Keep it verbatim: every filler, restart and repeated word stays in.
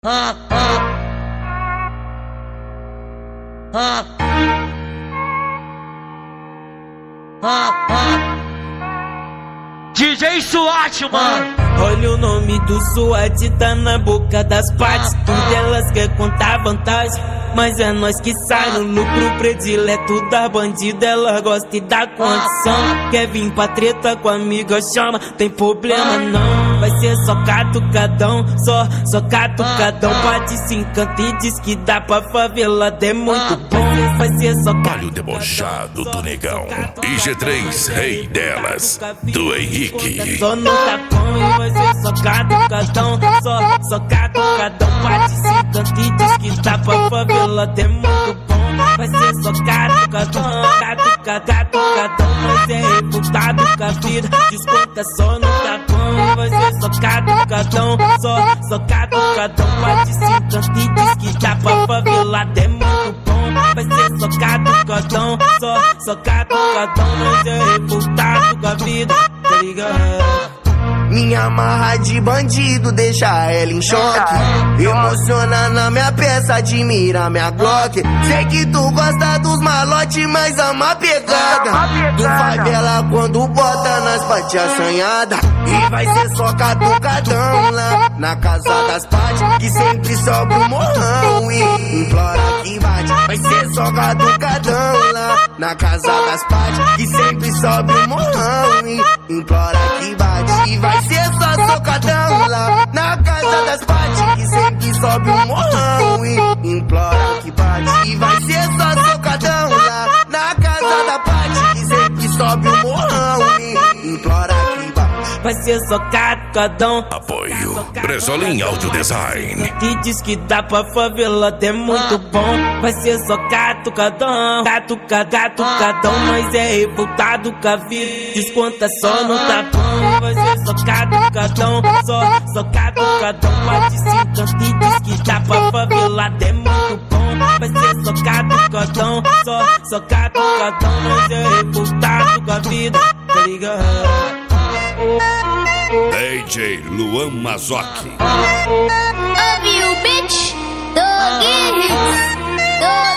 Ah, ah. Ah. Ah, ah. D J SWAT, mano. Olha o nome do SWAT, tá na boca das partes. Tudo elas quer contar vantagem, mas é nós que sai no lucro predileto da bandida. Ela gosta e dá condição. Quer vir pra treta com a amiga, chama, tem problema não. Vai ser só catucadão, só, só catucadão. Bate se encanta e diz que dá pra favela, é muito bom. Vai ser só Palho debochado do negão e G três, rei delas, do Henrique. Só no tapão e vai ser só catucadão, só, só catucadão. Bate se encanta e diz que dá pra favela, é muito bom. Vai ser só catucadão, catuca, catucadão. Mas é reputado com a vida, desconta só no tapão. Vai ser só catucadão, só, só catucadão. Bate se encanta e diz que dá pra favela, é muito bom. Vai ser só catucadão, só, só catucadão. Mas é reputado com a vida, tá ligado? Minha marra de bandido deixa ela em choque. Emociona na minha peça, admira minha Glock. Sei que tu gosta dos malotes, mas ama a pegada do favela quando bota nas partes assanhadas. E vai ser só catucadão lá na casa das partes, que sempre sobe o morrão e implora que bate. Vai ser só catucadão lá na casa das partes, que sempre sobe o morrão e implora que bate. E vai ser só socadão lá na casa das partes, que sempre sobe o morrão e implora que bate. E vai ser só socadão lá na casa da parte, que sempre sobe o morrão e implora que bate. Vai ser só catucadão. Apoio Bresolim Audio Design. E diz que dá pra favela, é muito bom. Vai ser só catucadão, catuca, catucadão. Mas é revoltado com a vida, desconta só no tapão. Vai ser só catucadão, só, só catucadão. Bate se encanta e diz que dá pra favela, é muito bom. Vai ser só catucadão, só, só catucadão. Mas é revoltado com a vida, tá ligado? D J Luan Mazoki. Love you, bitch. Dog it. Dog